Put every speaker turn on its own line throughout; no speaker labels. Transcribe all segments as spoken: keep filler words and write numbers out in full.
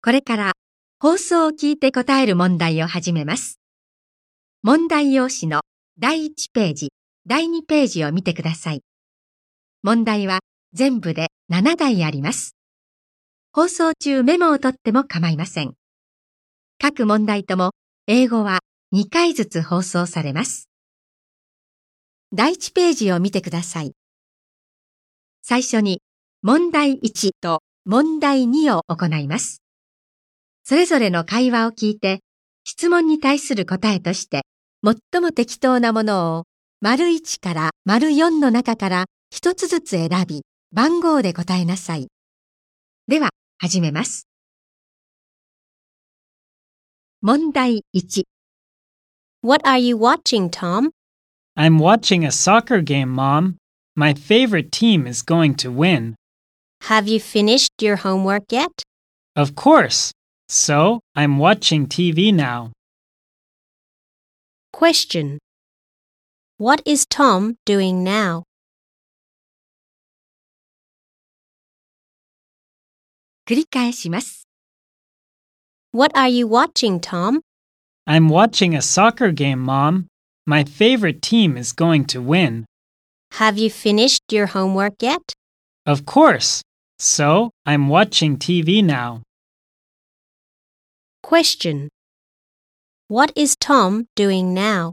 これから放送を聞いて答える問題を始めます。問題用紙のだいいちページ、だいにページを見てください。問題は全部でななだいあります。放送中メモを取っても構いません。各問題とも英語はにかいずつ放送されます。だいいちページを見てください。最初に問題いちと問題にを行います。それぞれの会話を聞いて、質問に対する答えとして、最も適当なものを丸いちから丸よんの中から一つずつ選び、番号で答えなさい。では、始めます。問題いち。
What are you watching, Tom?
I'm watching a soccer game, Mom. My favorite team is going to win.
Have you finished your homework yet?
Of course. So, I'm watching T V now.
Question. What is Tom doing now?
繰り返します。
What are you watching, Tom?
I'm watching a soccer game, Mom. My favorite team is going to win.
Have you finished your homework yet?
Of course. So, I'm watching T V now.
Question. What is Tom doing now?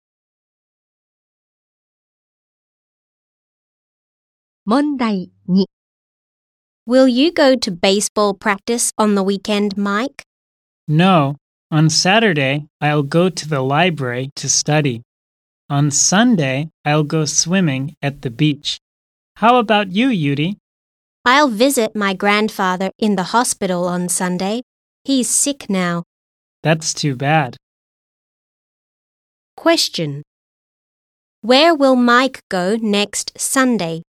問題に。
Will you go to baseball practice on the weekend, Mike?
No. On Saturday, I'll go to the library to study. On Sunday, I'll go swimming at the beach. How about you, Yudi?
I'll visit my grandfather in the hospital on Sunday. He's sick now.
That's too bad.
Question. Where will Mike go next Sunday?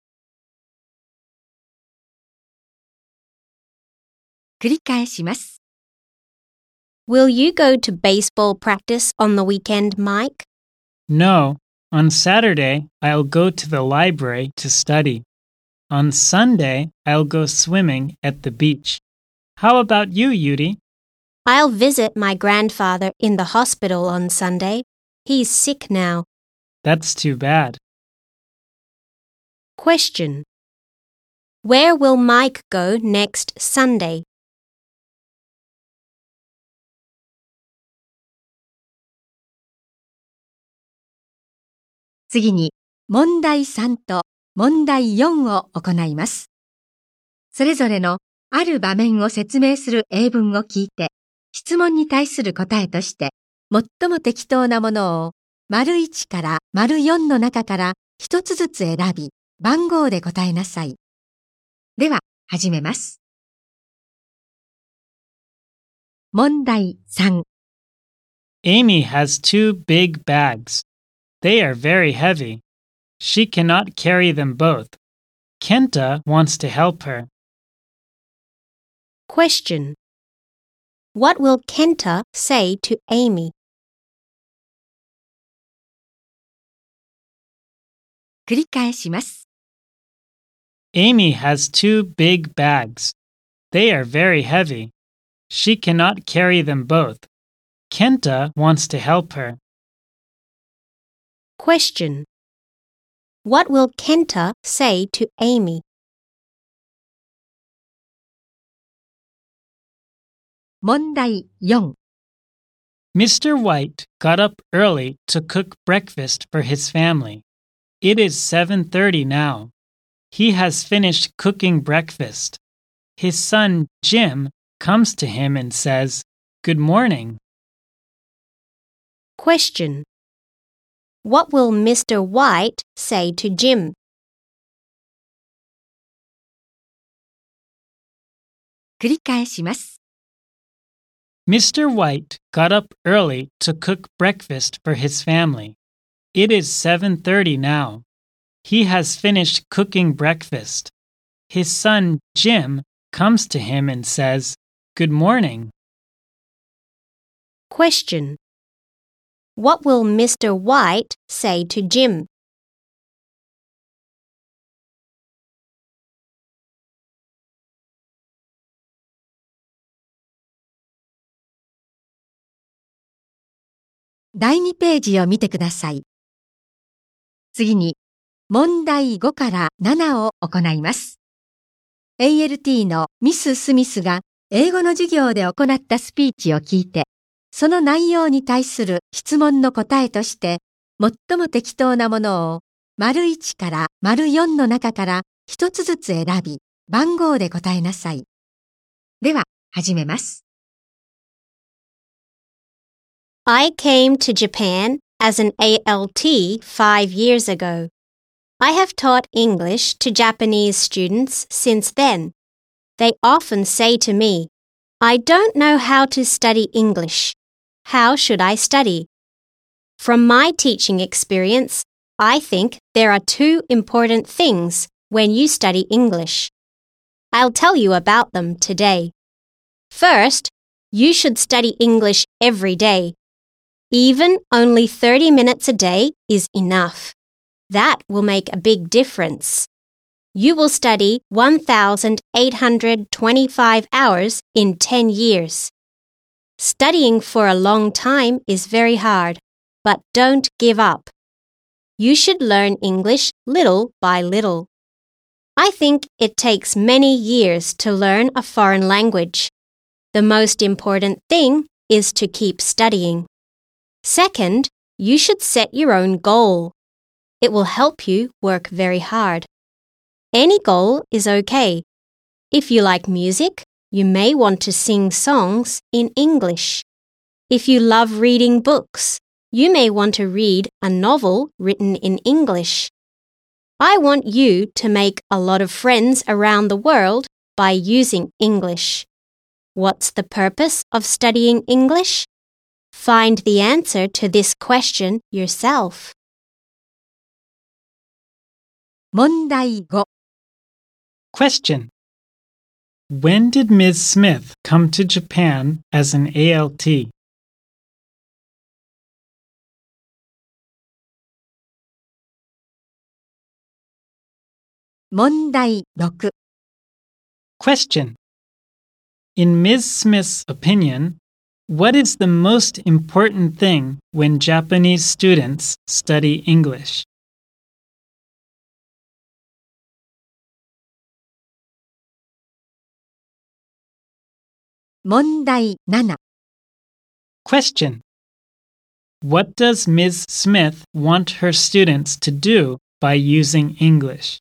繰り返します。
Will you go to baseball practice on the weekend, Mike?
No. On Saturday, I'll go to the library to study. On Sunday, I'll go swimming at the beach. How about you, Yudi?
I'll visit my grandfather in the hospital on Sunday. He's sick now.
That's too bad.
Question. Where will Mike go next Sunday?
次に問題さんと問題よんを行います。それぞれのある場面を説明する英文を聞いて、質問に対する答えとして、最も適当なものを丸いちから丸よんの中から一つずつ選び、番号で答えなさい。では、始めます。問題さん。
Amy has two big bags. They are very heavy. She cannot carry them both. Kenta wants to help her.
Question. What will Kenta say to Amy?
繰り返します。
Amy has two big bags. They are very heavy. She cannot carry them both. Kenta wants to help her.
Question. What will Kenta say to Amy?
問題よん。
Mister White got up early to cook breakfast for his family. It is seven thirty now. He has finished cooking breakfast. His son, Jim, comes to him and says, "Good morning."
Question. What will Mister White say to Jim?
繰り返します。
Mister White got up early to cook breakfast for his family. It is seven thirty now. He has finished cooking breakfast. His son, Jim, comes to him and says, "Good morning."
Question. What will Mister White say to Jim?
だいにページを見てください。次に、問題ごからななを行います。エーエルティー のミス・スミスが英語の授業で行ったスピーチを聞いて、その内容に対する質問の答えとして、最も適当なものを丸いちから丸よんの中から一つずつ選び、番号で答えなさい。では、始めます。
I came to Japan as an A L T five years ago. I have taught English to Japanese students since then. They often say to me, I don't know how to study English. How should I study? From my teaching experience, I think there are two important things when you study English. I'll tell you about them today. First, you should study English every day. Even only thirty minutes a day is enough. That will make a big difference. You will study one thousand eight hundred twenty-five hours in ten years. Studying for a long time is very hard, but don't give up. You should learn English little by little. I think it takes many years to learn a foreign language. The most important thing is to keep studying. Second, you should set your own goal. It will help you work very hard. Any goal is okay. If you like music, you may want to sing songs in English. If you love reading books, you may want to read a novel written in English. I want you to make a lot of friends around the world by using English. What's the purpose of studying English? Find the answer to this question yourself.
問題ご。
Question. When did Miz Smith come to Japan as an A L T?
問題ろく。
Question. In Miz Smith's opinion, what is the most important thing when Japanese students study English?
問題なな。
Question. What does Miz Smith want her students to do by using English?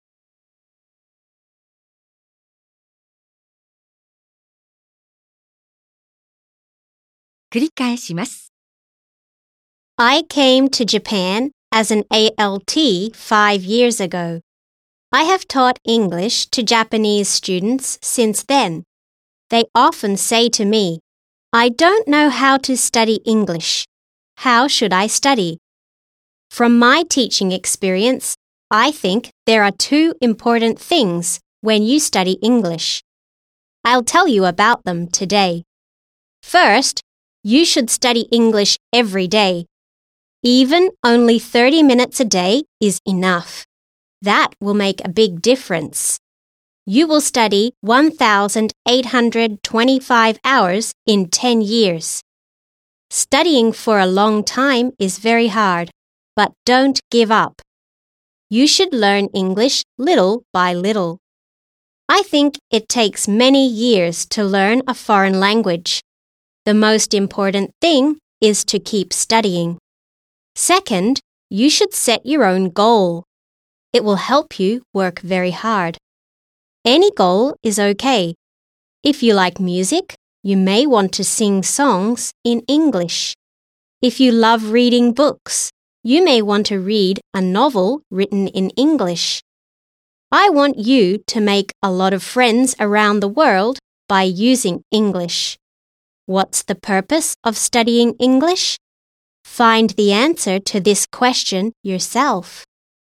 繰り返します。
I came to Japan as an A L T five years ago. I have taught English to Japanese students since then. They often say to me, I don't know how to study English. How should I study? From my teaching experience, I think there are two important things when you study English. I'll tell you about them today. First, you should study English every day. Even only thirty minutes a day is enough. That will make a big difference. You will study one thousand eight hundred twenty-five hours in ten years. Studying for a long time is very hard, but don't give up. You should learn English little by little. I think it takes many years to learn a foreign language. The most important thing is to keep studying. Second, you should set your own goal. It will help you work very hard. Any goal is okay. If you like music, you may want to sing songs in English. If you love reading books, you may want to read a novel written in English. I want you to make a lot of friends around the world by using English. What's the purpose of studying English? Find the answer to this question yourself.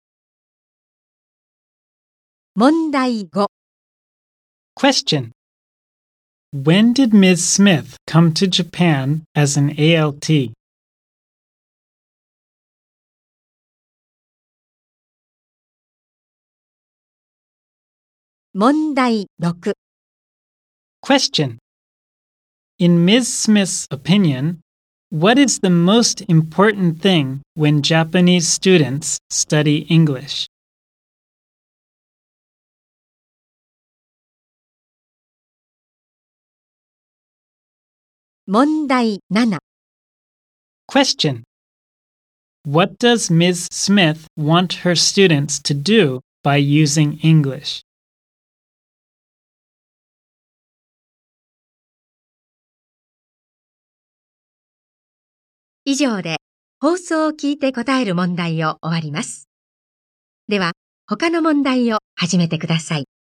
問題ご。
Question. When did Miz Smith come to Japan as an A L T?
問題ろく。
Question. In Miz Smith's opinion, What is the most important thing when Japanese students study English?
問題なな。
Question. What does Miz Smith want her students to do by using English?
以上で放送を聞いて答える問題を終わります。では、他の問題を始めてください。